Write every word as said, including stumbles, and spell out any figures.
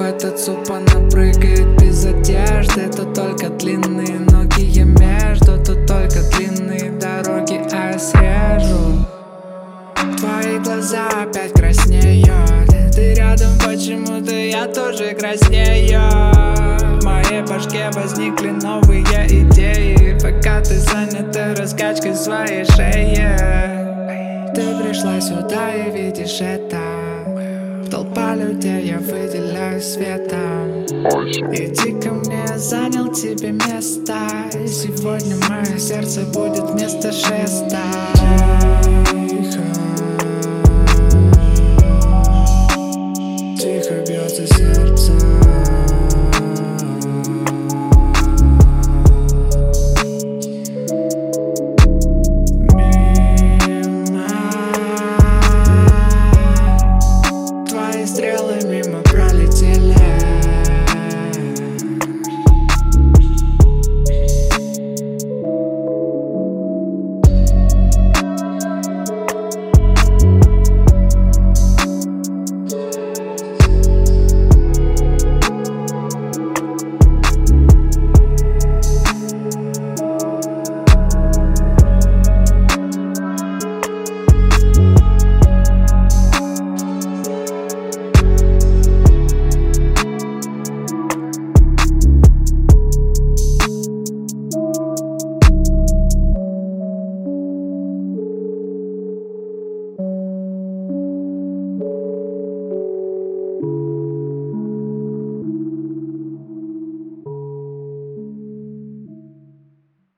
этот суп она прыгает без одежды. Тут только длинные ноги, я между. Тут только длинные дороги, а я срежу. Твои глаза опять краснеют. Ты рядом, почему-то я тоже краснею. В моей башке возникли новые идеи, пока ты занята раскачкой своей шеи. Ты пришла сюда и видишь это. Толпа людей, я выделяюсь светом. Иди ко мне, я занял тебе место. И сегодня мое сердце будет вместо шеста.